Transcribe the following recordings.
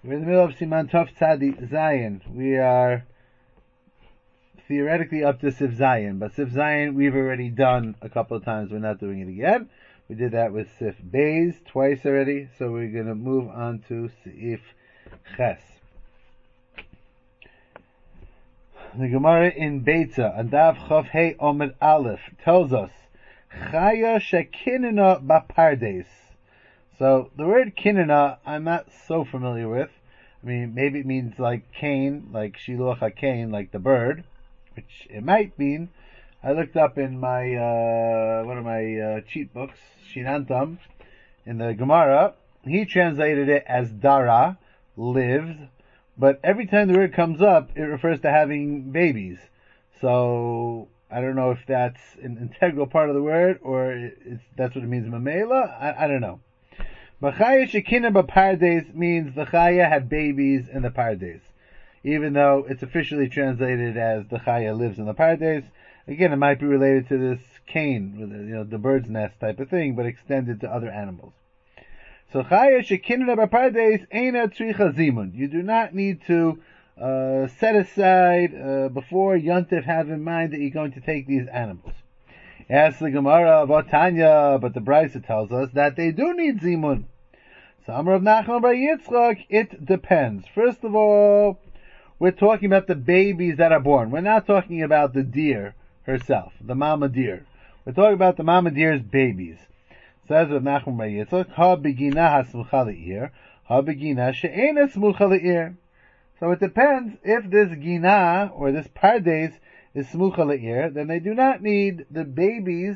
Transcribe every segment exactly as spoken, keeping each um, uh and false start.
We're in the middle of Siman Tov Tzadi Zayin. We are theoretically up to Sif Zayin, but Sif Zayin we've already done a couple of times. We're not doing it again. We did that with Sif Beis twice already, so we're going to move on to Sif Ches. The Gemara in Beitza, and Dav Chav Hei Omer Aleph, tells us, Chaya shekinena bapardes. So, the word kinena, I'm not so familiar with. I mean, maybe it means like cane, like shiluach HaKain, like the bird, which it might mean. I looked up in my, uh, one of my uh, cheat books, Shinantam, in the Gemara. He translated it as dara, lives, but every time the word comes up, it refers to having babies. So, I don't know if that's an integral part of the word, or it's, that's what it means, mamela. I, I don't know. But Chaya Shekina Bapardes means the Chaya had babies in the Pardes. Even though it's officially translated as the Chaya lives in the Pardes. Again, it might be related to this cane, you know, the bird's nest type of thing, but extended to other animals. So Chaya Shekina Bapardes Eina Tzricha Zimun. You do not need to uh, set aside uh, before Yontif have in mind that you're going to take these animals. Yes, the Gemara about Tanya, but the Brisa tells us that they do need Zimun. So Amar of Nachman bar Yitzchak, it depends. First of all, we're talking about the babies that are born. We're not talking about the deer herself, the mama deer. We're talking about the mama deer's babies. Says Rav Nachman bar Yitzchak, Ha begina hasmucha le'ir, ha begina she'ena smucha le'ir. So it depends if this gina, or this pardes, is smucha le'ir, then they do not need, the babies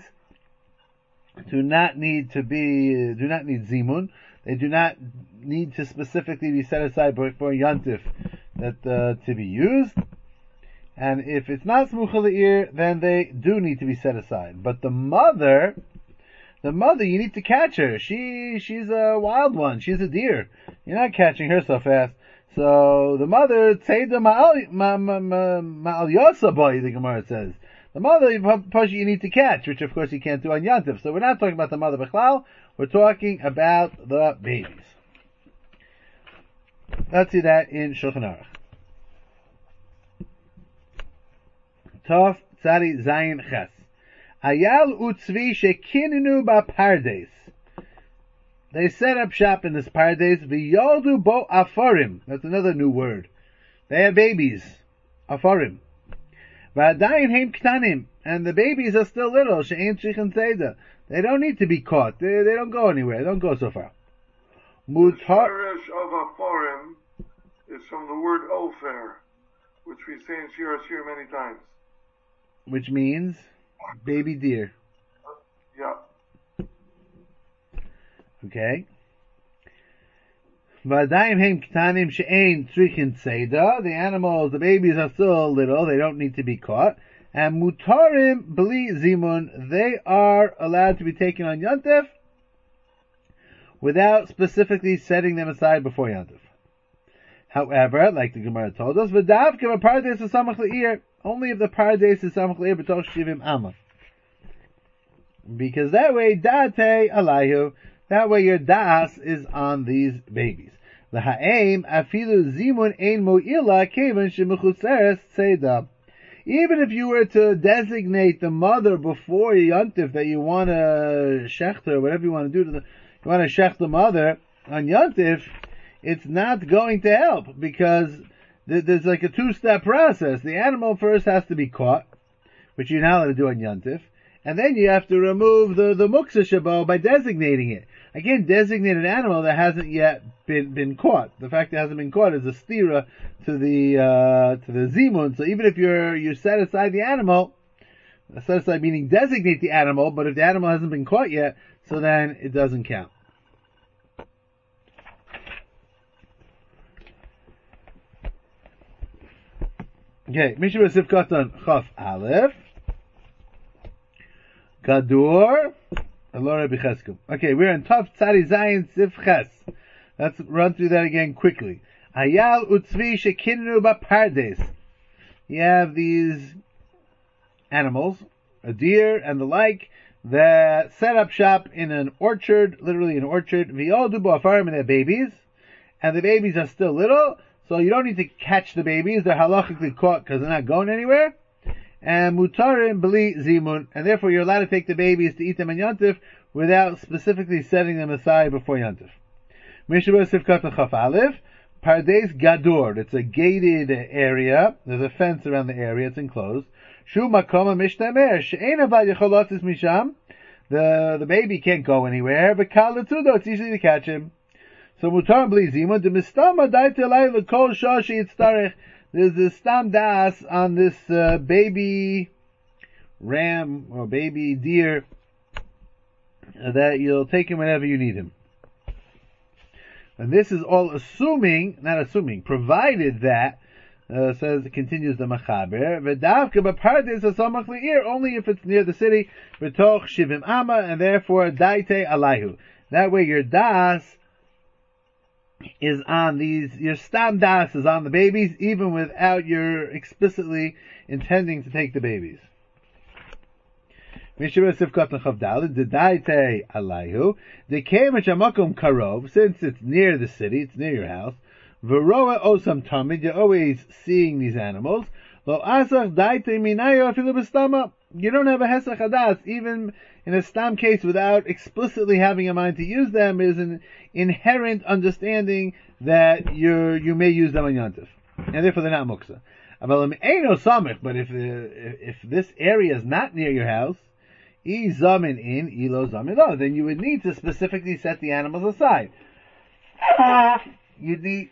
do not need to be, do not need zimun. They do not need to specifically be set aside for Yantif that uh, to be used. And if it's not smucha le'ir, then they do need to be set aside. But the mother, the mother, you need to catch her. She, she's a wild one. She's a deer. You're not catching her so fast. So the mother, tzeda ma'al ma'al yosa boy, the Gemara says. The mother, you need to catch, which of course you can't do on Yantif. So we're not talking about the mother b'chlal. We're talking about the babies. Let's see that in Shulchan Aruch. Tov Tzadi Zayin Ches. Ayal utzvi shekinenu bapardes. They set up shop in this pardes. V'yoldu bo afarim. That's another new word. They have babies. Afarim. V'adayin heim ktanim. And the babies are still little. She'ein tzrichen tzeda. They don't need to be caught. They, they don't go anywhere. They don't go so far. Mutar. The shirish of afarim is from the word ofer, which we say in Shir Shir many times. Which means baby deer. Yeah. Okay. V'adayim heim ktanim she'ein tzrichen tzeda. The animals, the babies are still little. They don't need to be caught. And mutarim bli zimun, they are allowed to be taken on Yontif without specifically setting them aside before Yontif. However, like the Gemara told us, v'dav keva pardes is samach le'ir, only if the pardes is samach le'ir b'toch shivim amma. Because that way, date alayhu, that way your das is on these babies. The ha'aim afilu zimun ein mo'ila kevan shemechuseres tzeda. Even if you were to designate the mother before Yontif that you want to shecht her, whatever you want to do to the, you want to shecht the mother on Yontif, it's not going to help because there's like a two-step process. The animal first has to be caught, which you're not allowed to do on Yontif, and then you have to remove the, the muksa shabo by designating it. Again, designate an animal that hasn't yet been, been caught. The fact that it hasn't been caught is a stira to the, uh, to the zimun. So even if you're, you set aside the animal, set aside meaning designate the animal, but if the animal hasn't been caught yet, so then it doesn't count. Okay, Mishnah Sifkatan Chaf Aleph. Gadur. Okay, we're in Tov Tzadi Zayin Sif Ches. Let's run through that again quickly. Ayal utzvi shekinenu bapardes. You have these animals, a deer and the like, that set up shop in an orchard, literally an orchard. V'yoldu bo afarim, and their babies. and the babies are still little, so you don't need to catch the babies. They're halachically caught because they're not going anywhere. And mutarim b'li zimun, and therefore you're allowed to take the babies to eat them in Yontif without specifically setting them aside before Yontif. Mishabah Sivkat Chaf Aleph, Pardes Gadur. It's a gated area. There's a fence around the area. It's enclosed. Shu Makoma Mishtamer She'en Avad Yecholotis Misham. The the baby can't go anywhere, but Kal Letudo, it's easy to catch him. So Mutar Bli Zimun, the Mistama Daite Lai Lekol Shashi Yitztarech. There's this stam das on this uh, baby ram or baby deer uh, that you'll take him whenever you need him. And this is all assuming, not assuming, provided that, uh, says, it continues the Machaber, V'davka b'pardes hasamach li'ir, only if it's near the city, v'toch shivim ama, and therefore daite alayhu. That way your das is on these, your stam das is on the babies, even without your explicitly intending to take the babies. Since it's near the city, it's near your house, you're always seeing these animals. You don't have a hesach hadas, even in a stam case, without explicitly having a mind to use them. Is an inherent understanding that you you may use them on Yontif, and therefore they're not muksa. But if if this area is not near your house, I zamin in, ilo zamin lo, then you would need to specifically set the animals aside. You'd need,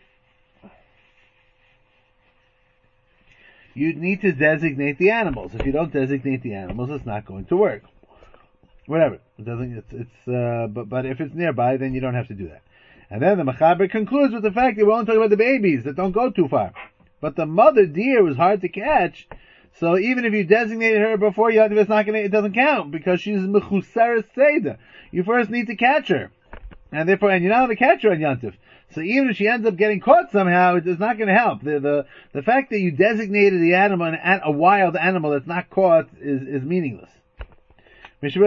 you'd need to designate the animals. If you don't designate the animals, it's not going to work. Whatever. It doesn't, it's, it's, uh, but, but if it's nearby, then you don't have to do that. And then the Machaber concludes with the fact that we're only talking about the babies that don't go too far. But the mother deer was hard to catch, so even if you designated her before Yontif, it's not gonna, it doesn't count, because she's mechusaras seida. You first need to catch her. And therefore, and you're not going to catch her on Yontif. So even if she ends up getting caught somehow, it is not going to help. The, the, the fact that you designated the animal, an, a wild animal that's not caught, is, is meaningless. Now, if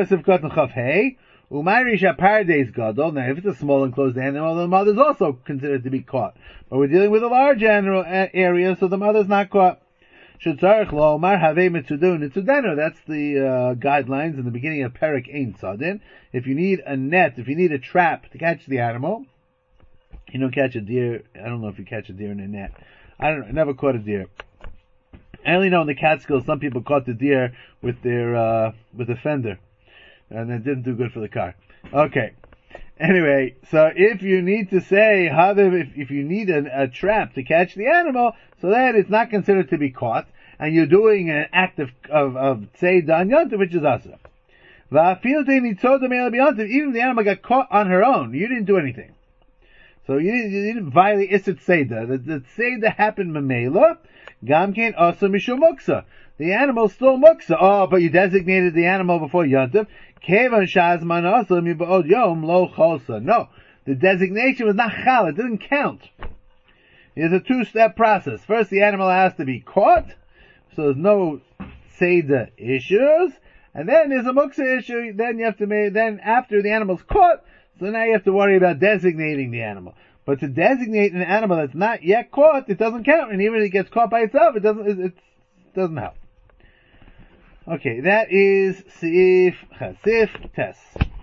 it's a small enclosed animal, the mother's also considered to be caught. But we're dealing with a large animal area, so the mother's not caught. That's the uh, guidelines in the beginning of Perek Ein Sadin. If you need a net, if you need a trap to catch the animal, you don't catch a deer. I don't know if you catch a deer in a net. I don't know. I never caught a deer. I only know in the Catskills some people caught the deer with their uh, with a fender, and it didn't do good for the car. Okay. Anyway, so if you need to say, if, if you need a, a trap to catch the animal, so then it's not considered to be caught, and you're doing an act of, of, of Tzeidah on Yontif, which is Asa. Even if the animal got caught on her own, you didn't do anything. So you didn't, you didn't violate Isset Tzeidah. The, the Tzeidah happened Mamela, Gamkein Asa Mishum Muksa. The animal's still Muksa. Oh, but you designated the animal before Yontif. No, the designation was not chal, it didn't count. It's a two-step process. First, the animal has to be caught, so there's no Seder issues, and then there's a muksa issue, then you have to make, then after the animal's caught, so now you have to worry about designating the animal. But to designate an animal that's not yet caught, it doesn't count, and even if it gets caught by itself, it doesn't, it, it doesn't help. Okay, that is Sif Chasif Tes.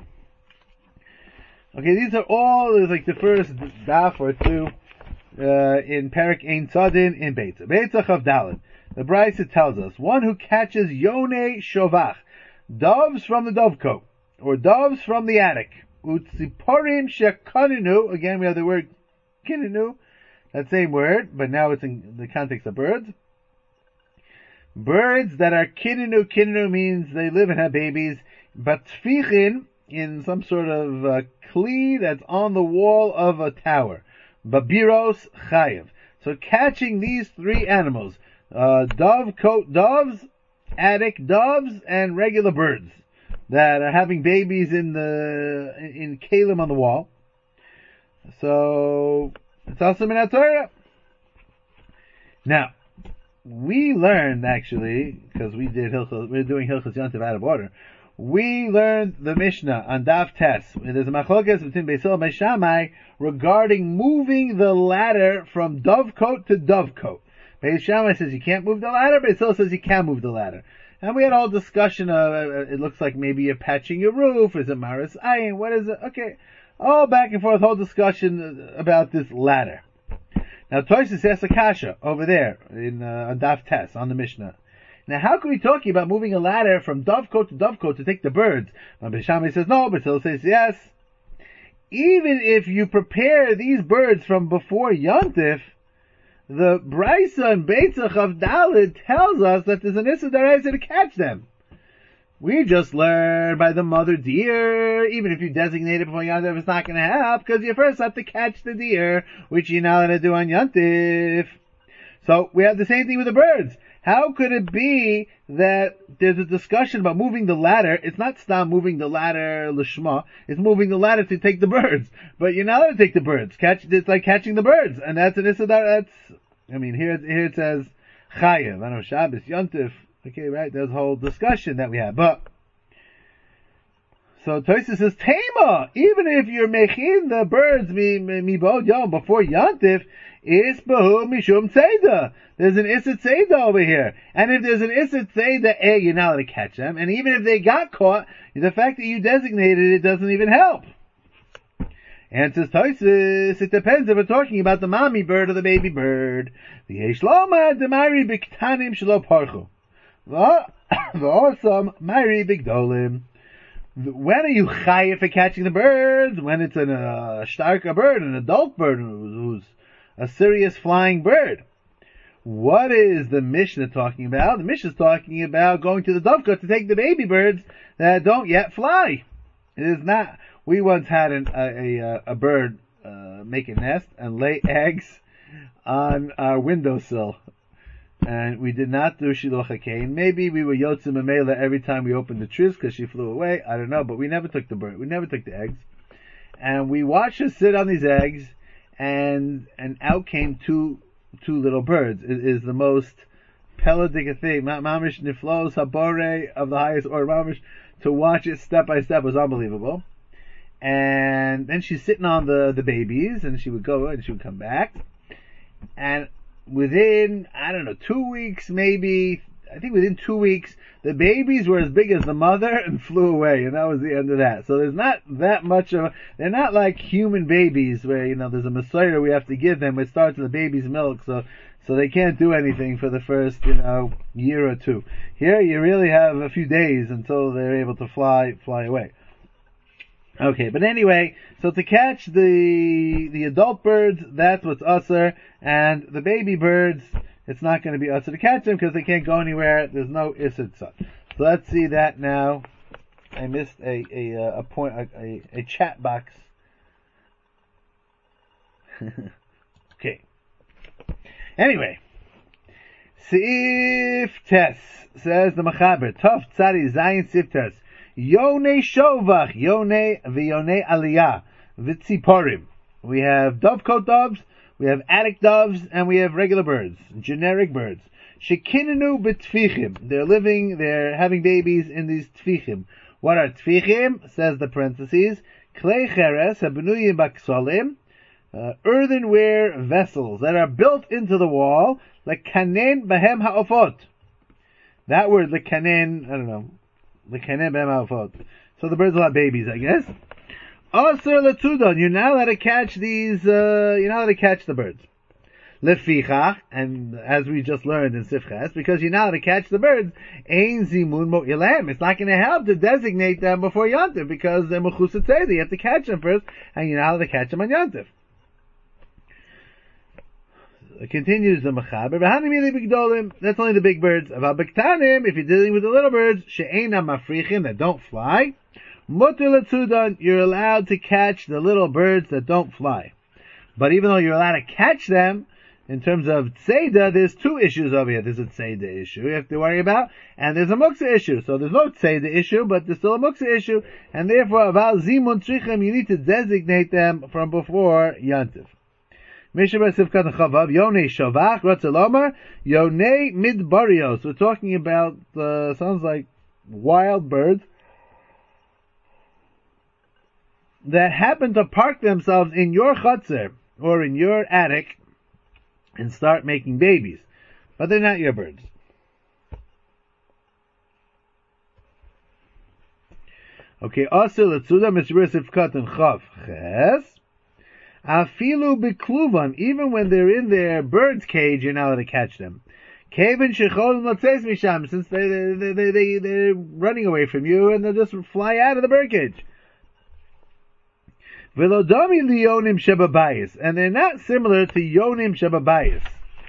Okay, these are all, like the first daf or two, uh, in Perek Ein Sadin in Beitza. Beitza Chav Daled. The Brisa tells us, one who catches Yonei Shovach, doves from the dovecote, or doves from the attic, Utziporim Shekaninu, again we have the word kininu, that same word, but now it's in the context of birds. Birds that are kininu, kininu means they live and have babies, but tfichin, in some sort of uh, kli that's on the wall of a tower. Babiros chayev. So catching these three animals, uh, dove coat doves, attic doves, and regular birds that are having babies in the, in kalim on the wall. So, it's also min HaTorah. Now, we learned actually, because we did Hilchos, we we're doing Hilchos Yontif out of order. we learned the Mishnah on Daf Tes. There's a machlokas between Beis Hillel and Beis Shammai regarding moving the ladder from dovecote to dovecote. Beis Shammai says you can't move the ladder. Beis Hillel says you can move the ladder. And we had a whole discussion of, uh, it looks like maybe you're patching your roof. Is it Maris Ayin? What is it? Okay. All back and forth, whole discussion about this ladder. Now, Tosfos asks a kasha over there in uh, on Daf Tes, on the Mishnah. Now, how can we talk about moving a ladder from dovecote to dovecote to take the birds? Well, Beis Shammai says no, Beis Hillel says yes. Even if you prepare these birds from before Yontif, the Brisa and Beitzach of Dalit tells us that there's an Issa D'Oraisa to catch them. We just learned by the mother deer, even if you designate it before Yontif, it's not going to help, because you first have to catch the deer, which you're not going to do on Yontif. So, we have the same thing with the birds. How could it be that there's a discussion about moving the ladder? It's not stop moving the ladder lishma. It's moving the ladder to take the birds. But you're not allowed to take the birds. Catch, it's like catching the birds. And that's an issa, that's, I mean, here, here it says, chayev, I know, Shabbos, Yontif. Okay, right, there's a whole discussion that we have. But, so Tosfos says, Tema, even if you're making the birds mi, mi, mi bod yom before Yontif, is behu mishum tzeda. There's an Issa Tzeda over here. And if there's an Issa Tzeda, A, you're not allowed to catch them. And even if they got caught, the fact that you designated it doesn't even help. Answers Tosfos, it depends if we're talking about the mommy bird or the baby bird. The Yeshloma demari biktanim shelo parchu. The awesome mari bigdolim. When are you chayiv for catching the birds? When it's an uh, starka bird, an adult bird who's a serious flying bird. What is the Mishnah talking about? The Mishnah is talking about going to the dovecote to take the baby birds that don't yet fly. It is not. We once had an, a, a, a bird uh, make a nest and lay eggs on our windowsill. And we did not do Shiloh HaKain. Maybe we were Yotzim Amela every time we opened the tris because she flew away. I don't know, but we never took the bird. We never took the eggs. And we watched her sit on these eggs, and and out came two two little birds. It is the most pelagic thing. Mamish Niflos Habore of the highest order. Mamish, to watch it step by step was unbelievable. And then she's sitting on the, the babies, and she would go and she would come back. And within, I don't know, two weeks maybe, I think within two weeks, the babies were as big as the mother and flew away, and that was the end of that. So there's not that much of a, they're not like human babies where, you know, there's a Messiah we have to give them. It starts with the baby's milk, so so they can't do anything for the first, you know, year or two. Here you really have a few days until they're able to fly fly away. Okay, but anyway, so to catch the the adult birds, that's what's usher, and the baby birds, it's not going to be usher to catch them because they can't go anywhere. There's no isser tzad. So let's see that now. I missed a a a point a, a, a chat box. Okay. Anyway, Sif Tes says the Machaber Tov Tzadi Zayin Sif Tes. Yonei Shovach, Yonei v'Yonei Aliyah, V'tziporim. We have dovecote doves, we have attic doves, and we have regular birds, generic birds. Shekinenu b'tfichim. They're living, they're having babies in these tfichim. What are tfichim? Says the parentheses. Klei cheres habenuyim b'ksolim, earthenware vessels that are built into the wall, lekanen bahem ha'ofot. That word, lekanen, I don't know. The So the birds will have babies, I guess. Asur letudon, you're not allowed to catch these, uh, you're not allowed to catch the birds. Lefichach, and as we just learned in Sifches, because you're not allowed to catch the birds, ein zimun mo ilam. It's not going to help to designate them before Yontif, because they're mechusat tzedeh. You have to catch them first, and you're not allowed to catch them on Yontif. It continues the Mechaber. That's only the big birds. If you're dealing with the little birds, she'ena mafrichim, that don't fly, you're allowed to catch the little birds that don't fly. But even though you're allowed to catch them, in terms of tzeda, there's two issues over here. There's a tzeda issue you have to worry about, and there's a muksa issue. So there's no tzeda issue, but there's still a muksa issue, and therefore, aval zimun trichem, you need to designate them from before Yantiv. Mishabah Sivkat Chavav, Yonei Shavach, Ratzalomar, Yonei Midbarios. We're talking about, uh, sounds like wild birds. that happen to park themselves in your chutzner or in your attic and start making babies, but they're not your birds. Okay, also letzuda mishabur sifkat and chav ches. Afilu bikluvan, even when they're in their bird's cage, you're not allowed to catch them. Kevin shechol motzeis misham, since they they they they they're running away from you and they'll just fly out of the bird cage. Velodami liyonim shebabayis, and they're not similar to yonim shebabayis.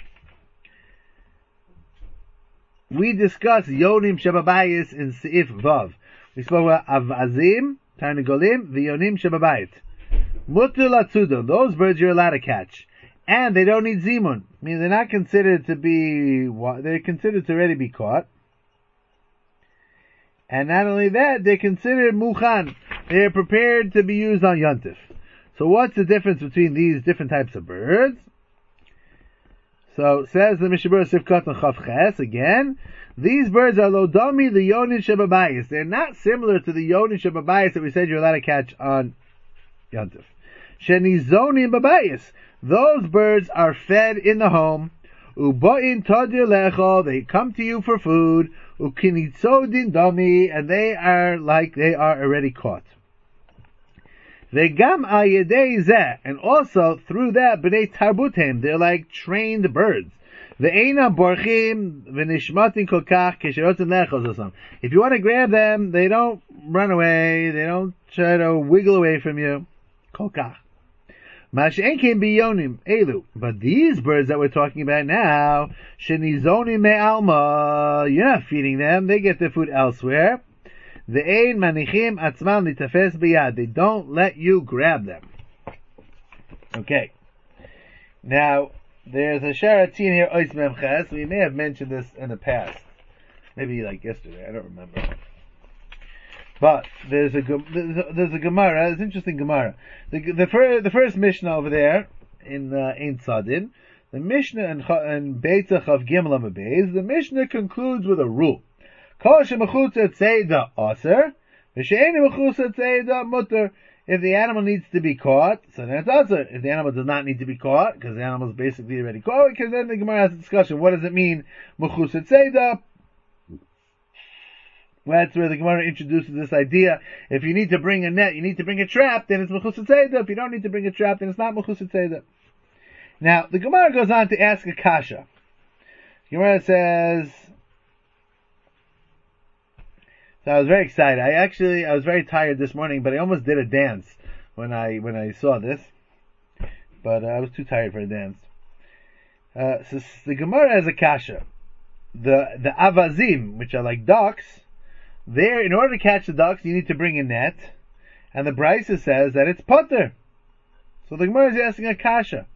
We discussed yonim shebabayis in Seif Vav. We spoke about avazim, tarnagolim, v'yonim shebabayit. Mutter latzuda, those birds you're allowed to catch. And they don't need zimun. I mean, they're not considered to be, they're considered to already be caught. And not only that, they're considered muchan. They're prepared to be used on yontif. So what's the difference between these different types of birds? So, says the Mishabur Sifkat and Chav Ches, again, these birds are lodami the yonin shebabayis. They're not similar to the yonin shebabayis that we said you're allowed to catch on yontif. Shenizonim babayis. Those birds are fed in the home. Uboin todir lechol. They come to you for food. Ukinitzodin dami. And they are like they are already caught. Vegam ayedei zeh. And also through that, b'nei tarbutem. They're like trained birds. Ve'ena borchim v'nishmatin kolkach kesherotzen lechol zosam. If you want to grab them, they don't run away. They don't try to wiggle away from you. Kolkach. Mash'enkim biyonim elu. But these birds that we're talking about now, shenizonim me'alma, you're not feeding them. They get their food elsewhere. Ve'ein manichim atzman litafes biyad. They don't let you grab them. Okay. Now, there's a sharatin here, ois memches. We may have mentioned this in the past. Maybe like yesterday, I don't remember. But there's a there's a Gemara. It's an interesting Gemara. The the first the first Mishnah over there in uh, Ein Tzadin, the Mishnah in, in Beitzach of Gimel Amabez, the Mishnah concludes with a rule: Kol shemachutza tzeda aser, v'she'en machutza tzeda mutter. If the animal needs to be caught, so then it's aser. If the animal does not need to be caught, because the animal is basically already caught, because then the Gemara has a discussion: what does it mean machutza tzeda? That's where the Gemara introduces this idea. If you need to bring a net, you need to bring a trap, then it's Mechusat Seder. If you don't need to bring a trap, then it's not Mechusat Seder. Now, the Gemara goes on to ask a kasha. The Gemara says, so I was very excited. I actually, I was very tired this morning, but I almost did a dance when I, when I saw this. But uh, I was too tired for a dance. Uh, so the Gemara has a kasha. The, the avazim, which are like ducks, there, in order to catch the ducks, you need to bring a net, and the Brisa says that it's potter. So the Gemara is asking a kasha.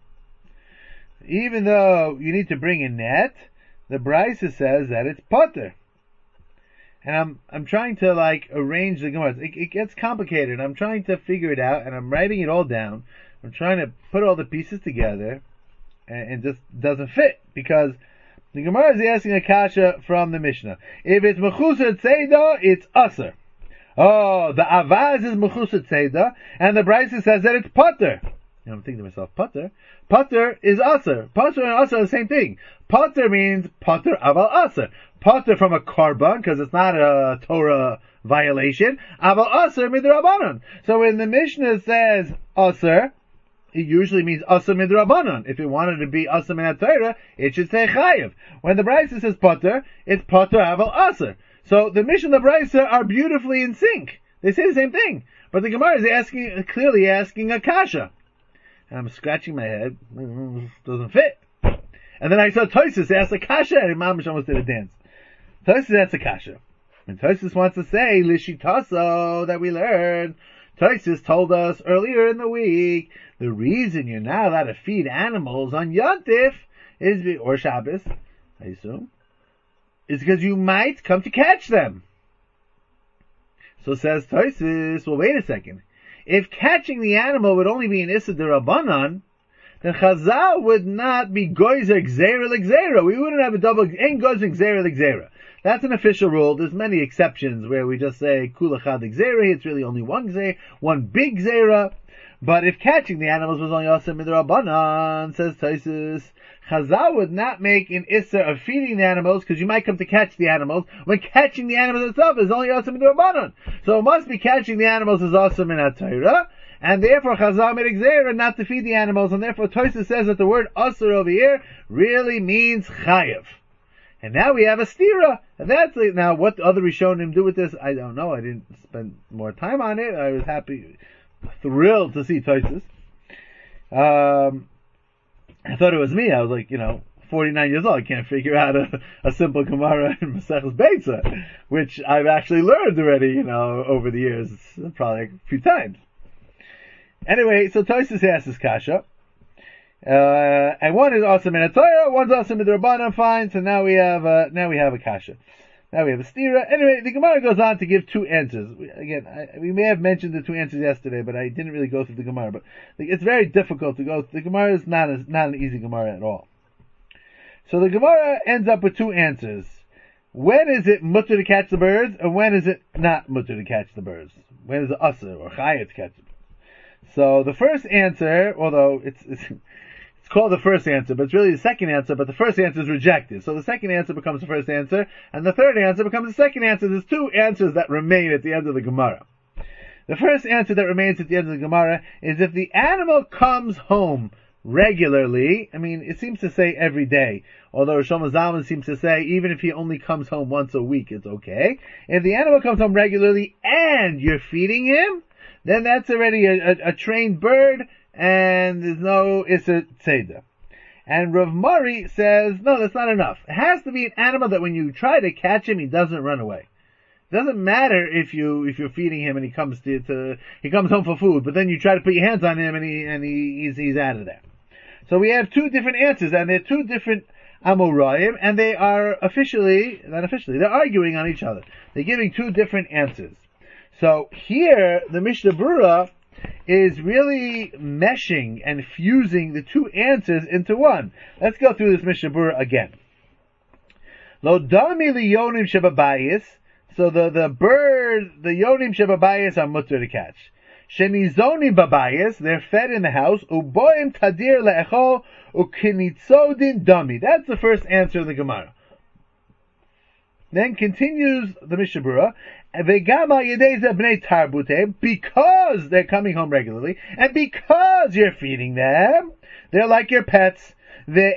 Even though you need to bring a net, the Brisa says that it's potter. And I'm I'm trying to like arrange the Gemara. It, it gets complicated. I'm trying to figure it out, and I'm writing it all down. I'm trying to put all the pieces together, and it just doesn't fit because the Gemara is asking a kasha from the Mishnah. If it's mechusat tzeda, it's aser. Oh, the avaz is mechusat tzeda, and the Brisa says that it's potter. And I'm thinking to myself, potter? Potter is aser. Potter and aser are the same thing. Potter means potter aval aser. Potter from a korban, because it's not a Torah violation. Aval aser midrabanan. So when the Mishnah says aser, it usually means asa midrabanan. If it wanted to be asa min Torah, it should say chayiv. When the Brisa says potter, it's potter aval asa. So the Mishnah and the Brisa are beautifully in sync. They say the same thing, but the Gemara is asking, clearly asking a kasha. And I'm scratching my head. Doesn't fit. And then I saw Tosfos ask a kasha, and Imam almost did a dance. Tosfos asks a kasha, and Tosfos wants to say lishitaso that we learned. Tosfos told us earlier in the week, the reason you're not allowed to feed animals on Yontif is, or Shabbos, I assume, is because you might come to catch them. So says Tosfos, well wait a second. If catching the animal would only be an Issa D'Rabbanan, then Chazal would not be Goyzer Gzeira L'Gzeira. We wouldn't have a double, ain't Goyzer Gzeira L'Gzeira. That's an official rule. There's many exceptions where we just say kula chad gzeira. It's really only one gzeira, one big gzeira. But if catching the animals was only also midrabanan, says Taisus, Chazal would not make an issa of feeding the animals because you might come to catch the animals when catching the animals itself is only also midrabanan. So it must be catching the animals is also min HaTorah, and therefore Chazal made gzeira not to feed the animals, and therefore Taisus says that the word asur over here really means chayev. And now we have a stira. And that's it. Now, what the other Rishonim do with this, I don't know. I didn't spend more time on it. I was happy, thrilled to see Taisus. Um, I thought it was me. I was like, you know, forty-nine years old. I can't figure out a, a simple Gemara in Maseches Beitza, which I've actually learned already, you know, over the years, probably a few times. Anyway, so Taisus asks this kasha. Uh, and one is awesome in a Torah, one's awesome in the Rabbanan, fine. So now we have, uh, now we have a kasha. Now we have a stira. Anyway, the Gemara goes on to give two answers. We, again, I, we may have mentioned the two answers yesterday, but I didn't really go through the Gemara. But it's very difficult to go. The Gemara is not a, not an easy Gemara at all. So the Gemara ends up with two answers. When is it mutter to catch the birds, and when is it not mutter to catch the birds? When is it asur or chayet to catch the birds? So the first answer, although it's, it's It's called the first answer, but it's really the second answer, but the first answer is rejected. So the second answer becomes the first answer, and the third answer becomes the second answer. There's two answers that remain at the end of the Gemara. The first answer that remains at the end of the Gemara is if the animal comes home regularly, I mean, it seems to say every day, although Rosh Zalman seems to say even if he only comes home once a week, it's okay. If the animal comes home regularly and you're feeding him, then that's already a, a, a trained bird, and there's no Issa Tzeda. And Rav Mari says, no, that's not enough. It has to be an animal that when you try to catch him, he doesn't run away. It doesn't matter if you, if you're feeding him and he comes to, to he comes home for food, but then you try to put your hands on him and he, and he, he's, he's out of there. So we have two different answers, and they're two different Amoraim, and they are officially, not officially, they're arguing on each other. They're giving two different answers. So here, the Mishnah Berurah is really meshing and fusing the two answers into one. Let's go through this Mishnah Berurah again. Lo dami li yonim shebabayis. So the, the bird, the yonim shebabayis are mutter to catch. Shenizonim babayis, they're fed in the house. Uboim tadir le'echol ukinitzodin dami. That's the first answer of the Gemara. Then continues the Mishnah Berurah, because they're coming home regularly, and because you're feeding them, they're like your pets. When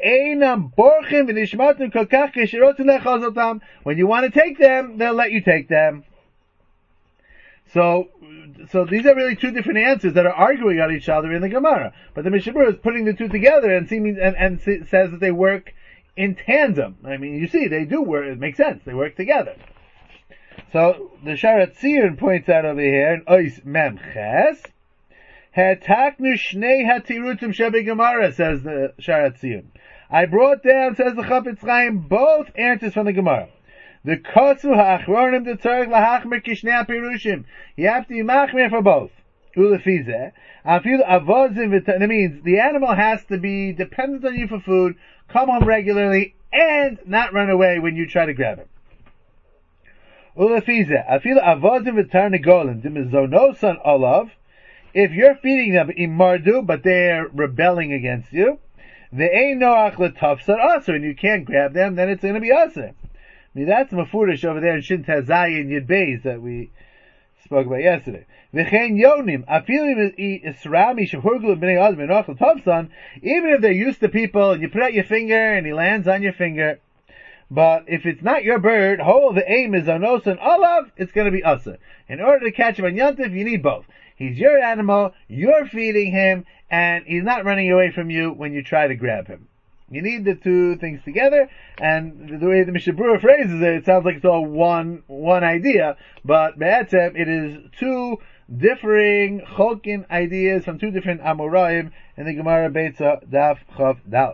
you want to take them, they'll let you take them. So, so these are really two different answers that are arguing on each other in the Gemara. But the Mishnah Berurah is putting the two together and seeming and, and says that they work in tandem. I mean, you see, they do work. It makes sense. They work together. So the Sharat Zion points out over here in Ois Mem Ches, Hataknu Shnei Hatirutim Shebi Gemara, says the Sharat Zion. I brought down, says the Chafetz Chaim, both answers from the Gemara. The Kotzu Ha'achronim the Tzarech Lahachmer Kishnei Pirushim. You have to be machmer for both. Ulefizeh. Afil Avozim V'ta. That means the animal has to be dependent on you for food, come home regularly, and not run away when you try to grab him. Ulefizeh. Afil Avozim V'tarnegolim. Dimizonosan Olav. If you're feeding them imardu, but they're rebelling against you, the ein noach l'tafsar aser, and you can't grab them, then it's going to be aser. I mean, that's mafurish over there in Shin Tazayin Yud Beis that we spoke about yesterday. V'chein yonim, afilim isrami shehurglu b'nei adam enoch l'tafsan, even if they're used to people, and you put out your finger, and he lands on your finger, but if it's not your bird, whole the aim is onos and olav, it's going to be aser. In order to catch him on Yantif, you need both. He's your animal, you're feeding him, and he's not running away from you when you try to grab him. You need the two things together, and the way the Mishnah Berurah phrases it, it sounds like it's all one one idea, but be'etzem, it is two differing cholkin ideas from two different Amoraim in the Gemara Beitza Daf Chav Dalet.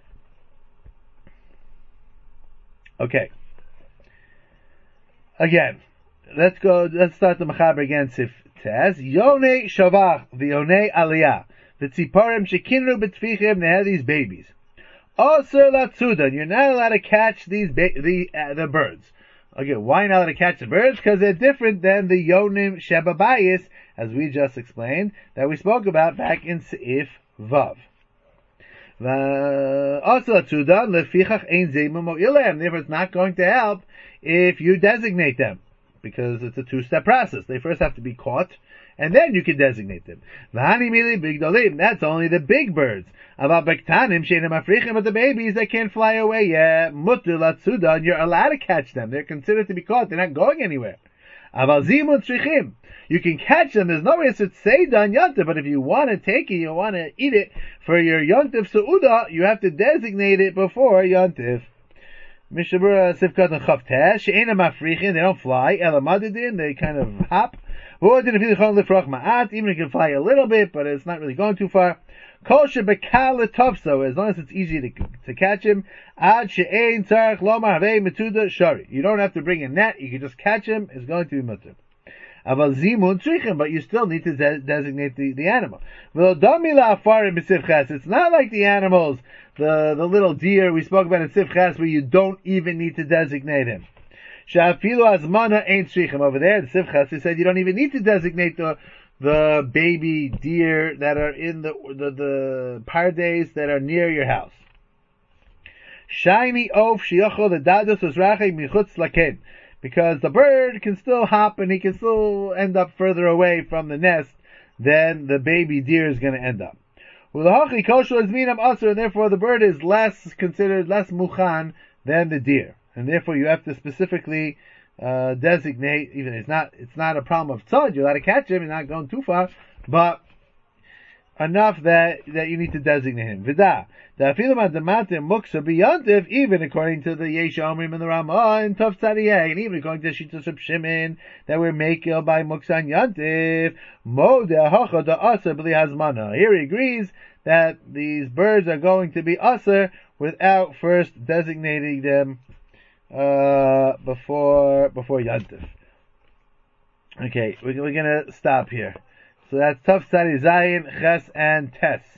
Okay. Again, let's go, let's start the Mechaber again, Sif Tez. Yonei Shavach, V'yonei Aliyah, V'tziparim Shekinru B'tfichim, they have these babies. Osir Latzudan, you're not allowed to catch these ba- the, uh, the birds. Okay, why not to catch the birds? Because they're different than the Yonim Shebabayis, as we just explained, that we spoke about back in Seif Vav. Therefore, it's not going to help if you designate them, because it's a two-step process. They first have to be caught, and then you can designate them. That's only the big birds. But the babies, they can't fly away yet. You're allowed to catch them. They're considered to be caught. They're not going anywhere. You can catch them. There's no way to say done yontif, but if you want to take it, you want to eat it for your yontif su'uda, you have to designate it before yontif. Mishabura sifkat and chavtesh, she'ena mafrichin, they don't fly. Elamadidin, they kind of hop. Even if you can fly a little bit, but it's not really going too far. Kol shebekal letofso, as long as it's easy to, to catch him. Ad she'ein tzarech lomar havei metuda shari. You don't have to bring a net, you can just catch him, it's going to be mutter. Aval zimun tzrichim, but you still need to de- designate the, the animal. It's not like the animals, the, the little deer we spoke about in Sifchas, where you don't even need to designate him. Sha'afilu azmana ain't tzrichim. Over there in Sifchas, he said you don't even need to designate the the baby deer that are in the the, the pardes that are near your house. Shiny of shiachol the dados uzrachei michutz laken. Because the bird can still hop and he can still end up further away from the nest than the baby deer is going to end up. And therefore the bird is less considered, less muchan than the deer. And therefore you have to specifically uh, designate, even it's not it's not a problem of tzad, you're allowed to catch him, you're not going too far, but enough that, that you need to designate him. Vida. Even according to the Yesh Omrim and the Ramah and Tov Tzadiyah, and even according to Shittas Reb Shimon, that we're makel by Muksan Yantiv, Mo de'ahacha da'aser b'li hazmana. Here he agrees that these birds are going to be aser without first designating them uh, before before Yantiv. Okay, we're, we're gonna stop here. So that's Tov Tzadiyah Zayin, Ches, and Tes.